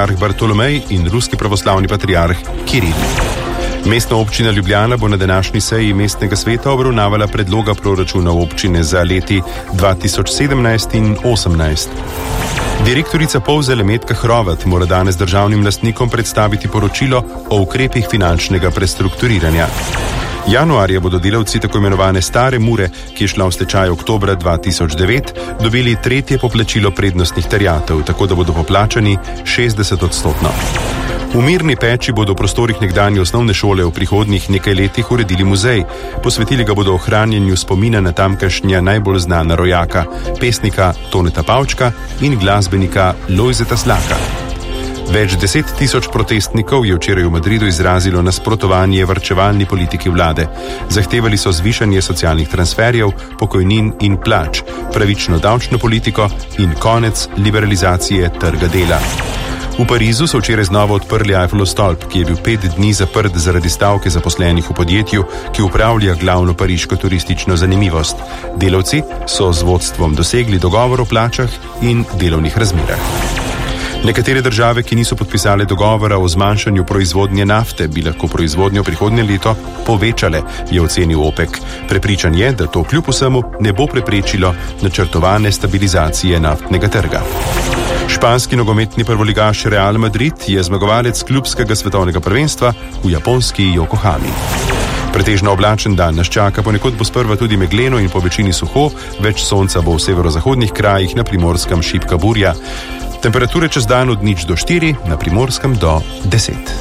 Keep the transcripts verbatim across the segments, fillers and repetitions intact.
patriarh Bartolomej in ruski pravoslavni patriarh Kiril. Mestna občina Ljubljana bo na današnji seji mestnega sveta obravnavala predloga proračuna občine za leti dva tisoč sedemnajst in osemnajst. Direktorica Polzele Metka Hrovat mora danes državnim lastnikom predstaviti poročilo o ukrepih finančnega prestrukturiranja. Januarja bodo delavci tako imenovane Stare Mure, ki je šla v stečaj oktobra dva tisoč devet, dobili tretje poplačilo prednostnih terjatev, tako da bodo poplačani šestdeset odstotno. V Mirni Peči bodo v prostorih nekdanje osnovne šole v prihodnjih nekaj letih uredili muzej. Posvetili ga bodo ohranjanju spomina na tamkajšnja najbolj znana rojaka, pesnika Toneta Pavčka in glasbenika Lojzeta Slaka. Več deset tisoč protestnikov je včeraj v Madridu izrazilo nasprotovanje varčevalni politiki vlade. Zahtevali so zvišanje socialnih transferjev, pokojnin in plač, pravično davčno politiko in konec liberalizacije trga dela. V Parizu so včeraj znova odprli Eiffelov stolp, ki je bil pet dni zaprt zaradi stavke zaposlenih v podjetju, ki upravlja glavno pariško turistično zanimivost. Delavci so z vodstvom dosegli dogovor o plačah in delovnih razmerah. Nekatere države, ki niso podpisale dogovora o zmanjšanju proizvodnje nafte, bi lahko proizvodnjo prihodnje leto povečale, je ocenil OPEC. Prepričan je, da to kljub vsemu ne bo preprečilo načrtovane stabilizacije naftnega trga. Španski nogometni prvoligaš Real Madrid je zmagovalec klubskega svetovnega prvenstva v japonski Yokohami. Pretežno oblačen dan nas čaka, ponekod bo sprva tudi megleno in po večini suho, več sonca bo v severozahodnih krajih, na Primorskem šibka burja. Temperature čez dan od nič do štiri, na Primorskem do deset.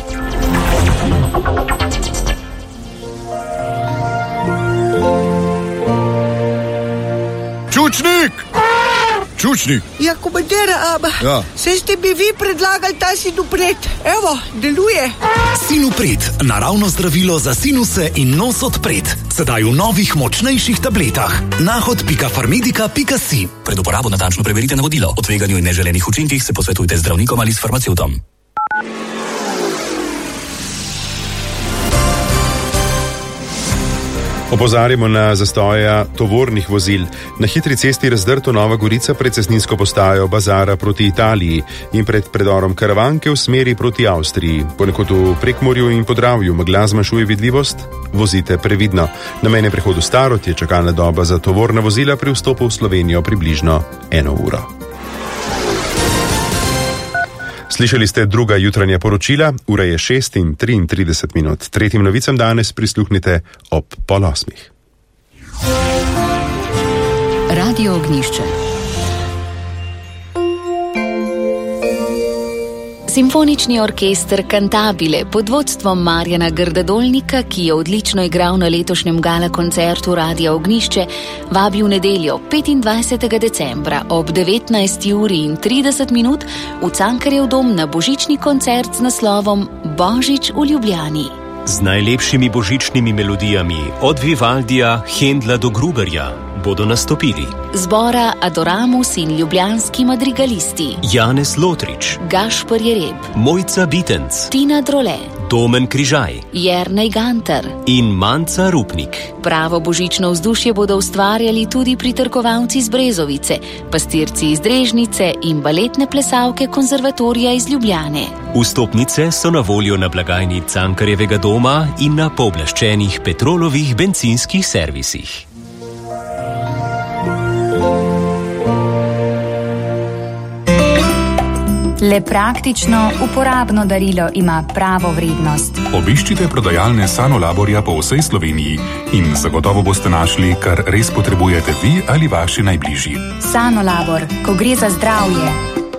Čučnik! Čučnik! Ja, komandera, aba, ja. Se ste bi vi predlagali ta sinupret. Evo, deluje. Sinupret, naravno zdravilo za sinuse in nos odpret. Sedaj v novih, močnejših tabletah. nahod pika farmedika pika si. Pred uporabo natančno preverite navodilo. O tveganju in neželenih učinkih se posvetujte z zdravnikom ali s farmacevtom. Opozarjamo na zastoja tovornih vozil. Na hitri cesti Razdrto Nova Gorica pred cestninsko postajo Bazara proti Italiji in pred predorom Karavanke v smeri proti Avstriji. Ponekod v Prekmurju in Podravju megla zmanjšuje vidljivost, vozite previdno. Na mejnem prehodu Starod je čakalna doba za tovorna vozila pri vstopu v Slovenijo približno eno uro. Slišali ste druga jutranja poročila, ura je šest in triintrideset minut. Tretjim novicam danes prisluhnite ob pol osmih. Radio Ognjišče. Simfonični orkester Cantabile pod vodstvom Marjana Grdadolnika, ki je odlično igral na letošnjem gala koncertu Radia Ognjišče, vabi v nedeljo petindvajsetega decembra ob devetnajsti uri in trideset minut v Cankarjev dom na božični koncert z naslovom Božič v Ljubljani. Z najlepšimi božičnimi melodijami od Vivaldija, Hendla do Gruberja bodo nastopili zbora Adoramus in ljubljanski madrigalisti Janez Lotrič, Gašper Jereb, Mojca Bitenc, Tina Drole, Domen Križaj, Jernej Gantar in Manca Rupnik. Pravo božično vzdušje bodo ustvarjali tudi pritrkovalci iz Brezovice, pastirci iz Drežnice in baletne plesalke konzervatorija iz Ljubljane. Vstopnice so na voljo na blagajni Cankarjevega doma in na pooblaščenih Petrolovih bencinskih servisih. Le praktično, uporabno darilo ima pravo vrednost. Obiščite prodajalne Sanolaborja po vsej Sloveniji in zagotovo boste našli, kar res potrebujete vi ali vaši najbližji. Sanolabor, ko gre za zdravje.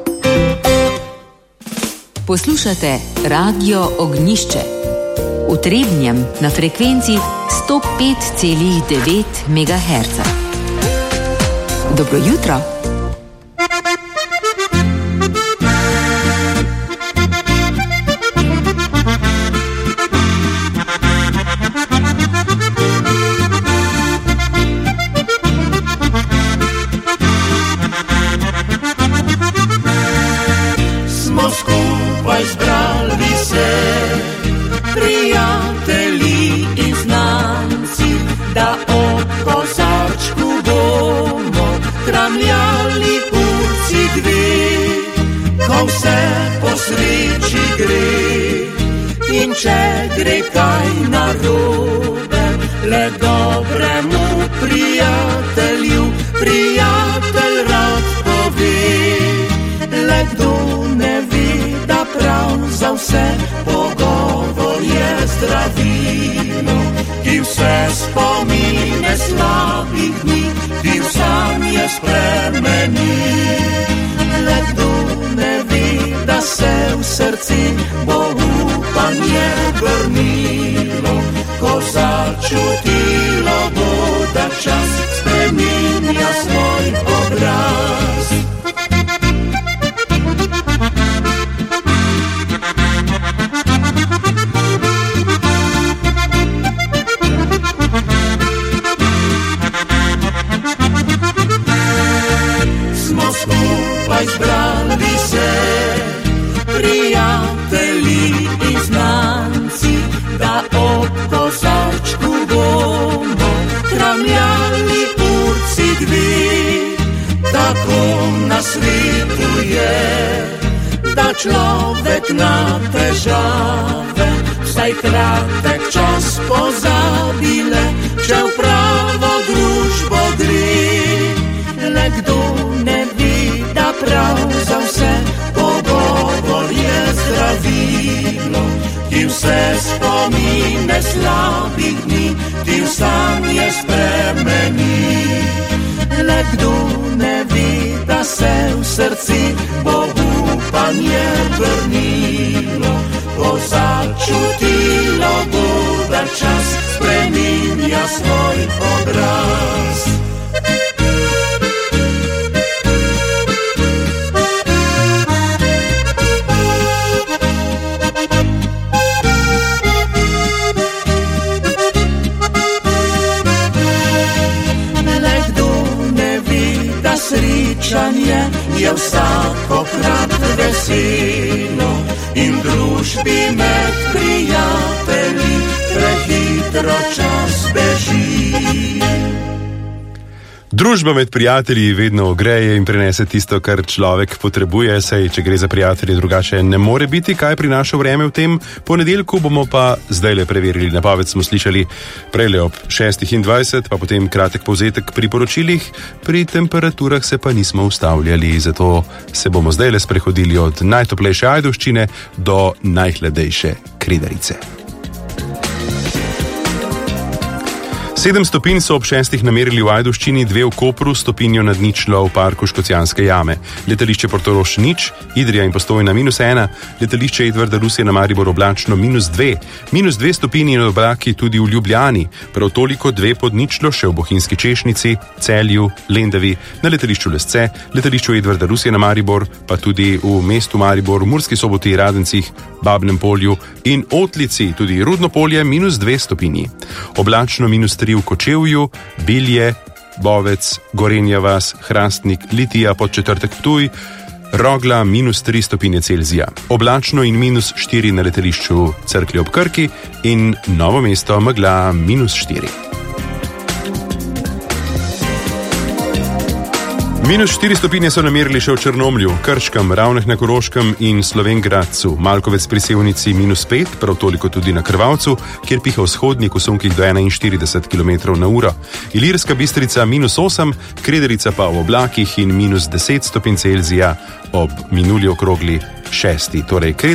Poslušate Radio Ognjišče. V Trebnjem na frekvenci sto pet celih devet megaherca. Dobro jutro. Vse posredi če gre kaj narobe, le dobremu prijatelju prijatelj rad pove. Le kdo ne ve, da prav za vse pogovor je zdravilo, ki vse spomine slabih dni, ki v sanje spremeni. Le kdo ne ve, da se v srci bo upanje vrnilo, ko začutilo bo, da čas spreminja svoj obraz. Zbrali se prijatelji in znanci, da ob kozarčku bomo kramljali urci dve. Tako na svetu je, da človek na težave vsaj kratek čas pozabile, če v pravo družbo gre. Le kdo ne ve, da prav za vse pogovor je zdravilo, ki vse spomine slabih dni, ki v sanje spremeni. Le kdo ne ve, da se v srci bo upanje vrnilo, ko začutilo bo, da čas spreminja svoj obraz. Srečanje je vsakokrat veselo in družbi med prijatelji prehitro čas beži. Družba med prijatelji vedno ogreje in prinese tisto, kar človek potrebuje, saj če gre za prijatelje drugače ne more biti, kaj prinaša vreme v tem ponedeljku, bomo pa zdajle preverili. Napoved smo slišali prejle ob šestih in dvajset, pa potem kratek povzetek pri poročilih, pri temperaturah se pa nismo ustavljali, zato se bomo zdajle sprehodili od najtoplejše Ajdovščine do najhladejše Kredarice. Sedem stopinj so ob šestih namerili v Ajdovščini, dve v Kopru, stopinjo nad ničlo v parku Škocjanske jame. Letališče Portorož nič, Idrija in Postojna minus ena, letališče Edvarda Rusija na Maribor oblačno minus dve, minus dve stopinji in oblaki tudi v Ljubljani, prav toliko dve pod ničlo še v Bohinjski Češnici, Celju, Lendavi, na letališču Lesce, letališču Edvarda Rusija na Maribor, pa tudi v mestu Maribor, Murski Soboti, Radencih, Babnem Polju in Otlici, tudi Rudno polje minus dve stopinji. Oblačno minus tri v Kočevju, Bilje, Bovec, Gorenja vas, Hrastnik, Litija, Podčetrtek Ptuj, Rogla minus tri stopinje Celzija. Oblačno in minus štiri na letališču Cerklje ob Krki in Novo mesto megla minus štiri. Minus štiri stopinje so namerili še v Črnomlju, Krškem, Ravneh na Koroškem in Slovenj Gradcu. Malkovec pri Sevnici minus pet, prav toliko tudi na Krvavcu, kjer piha vzhodnik v sunkih do enainštirideset kilometrov na uro. Ilirska Bistrica minus osem, Kredarica pa v oblakih in minus deset stopinj Celzija ob minuli okrogli šesti. Torej,